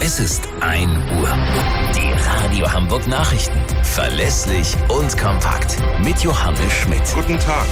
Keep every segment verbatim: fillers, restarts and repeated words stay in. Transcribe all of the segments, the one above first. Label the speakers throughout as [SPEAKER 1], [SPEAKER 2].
[SPEAKER 1] Es ist ein Uhr. Die Radio Hamburg Nachrichten. Verlässlich und kompakt. Mit Johannes Schmidt.
[SPEAKER 2] Guten Tag.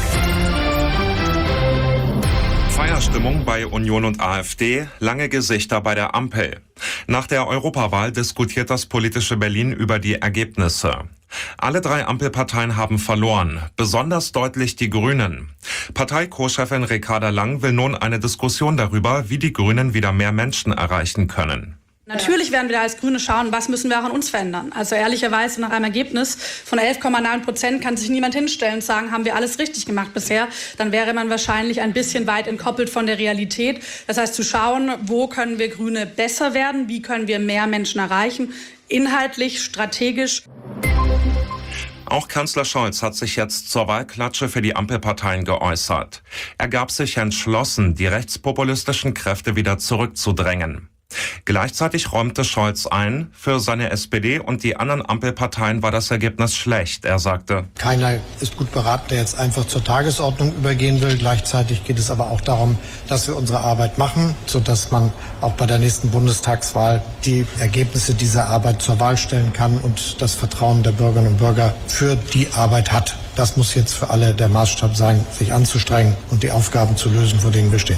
[SPEAKER 2] Feierstimmung bei Union und AfD, lange Gesichter bei der Ampel. Nach der Europawahl diskutiert das politische Berlin über die Ergebnisse. Alle drei Ampelparteien haben verloren, besonders deutlich die Grünen. Partei-Co-Chefin Ricarda Lang will nun eine Diskussion darüber, wie die Grünen wieder mehr Menschen erreichen können.
[SPEAKER 3] Natürlich werden wir als Grüne schauen, was müssen wir auch an uns verändern. Also ehrlicherweise nach einem Ergebnis von elf Komma neun Prozent kann sich niemand hinstellen und sagen, haben wir alles richtig gemacht bisher. Dann wäre man wahrscheinlich ein bisschen weit entkoppelt von der Realität. Das heißt zu schauen, wo können wir Grüne besser werden, wie können wir mehr Menschen erreichen, inhaltlich, strategisch.
[SPEAKER 2] Auch Kanzler Scholz hat sich jetzt zur Wahlklatsche für die Ampelparteien geäußert. Er gab sich entschlossen, die rechtspopulistischen Kräfte wieder zurückzudrängen. Gleichzeitig räumte Scholz ein, für seine S P D und die anderen Ampelparteien war das Ergebnis schlecht. Er sagte:
[SPEAKER 4] Keiner ist gut beraten, der jetzt einfach zur Tagesordnung übergehen will. Gleichzeitig geht es aber auch darum, dass wir unsere Arbeit machen, sodass man auch bei der nächsten Bundestagswahl die Ergebnisse dieser Arbeit zur Wahl stellen kann und das Vertrauen der Bürgerinnen und Bürger für die Arbeit hat. Das muss jetzt für alle der Maßstab sein, sich anzustrengen und die Aufgaben zu lösen, vor denen wir stehen.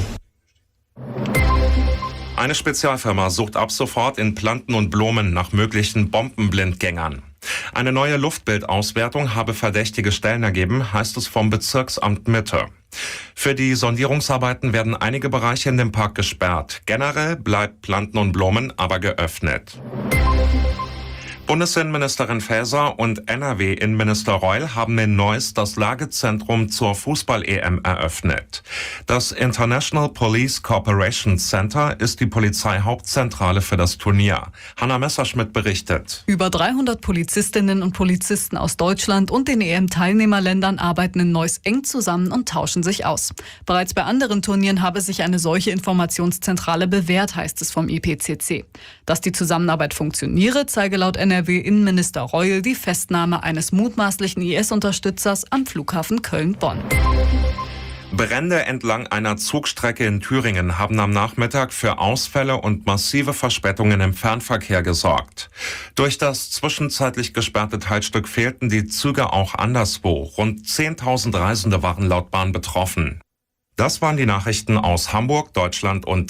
[SPEAKER 2] Eine Spezialfirma sucht ab sofort in Planten und Blumen nach möglichen Bombenblindgängern. Eine neue Luftbildauswertung habe verdächtige Stellen ergeben, heißt es vom Bezirksamt Mitte. Für die Sondierungsarbeiten werden einige Bereiche in dem Park gesperrt. Generell bleibt Planten und Blumen aber geöffnet. Bundesinnenministerin Faeser und N R W-Innenminister Reul haben in Neuss das Lagezentrum zur Fußball-E M eröffnet. Das International Police Cooperation Center ist die Polizeihauptzentrale für das Turnier. Hanna Messerschmidt berichtet.
[SPEAKER 5] Über dreihundert Polizistinnen und Polizisten aus Deutschland und den E M-Teilnehmerländern arbeiten in Neuss eng zusammen und tauschen sich aus. Bereits bei anderen Turnieren habe sich eine solche Informationszentrale bewährt, heißt es vom I P C C. Dass die Zusammenarbeit funktioniere, zeige laut N R W-Innenminister Reul die Festnahme eines mutmaßlichen I S-Unterstützers am Flughafen Köln-Bonn.
[SPEAKER 2] Brände entlang einer Zugstrecke in Thüringen haben am Nachmittag für Ausfälle und massive Verspätungen im Fernverkehr gesorgt. Durch das zwischenzeitlich gesperrte Teilstück fehlten die Züge auch anderswo. Rund zehntausend Reisende waren laut Bahn betroffen. Das waren die Nachrichten aus Hamburg, Deutschland und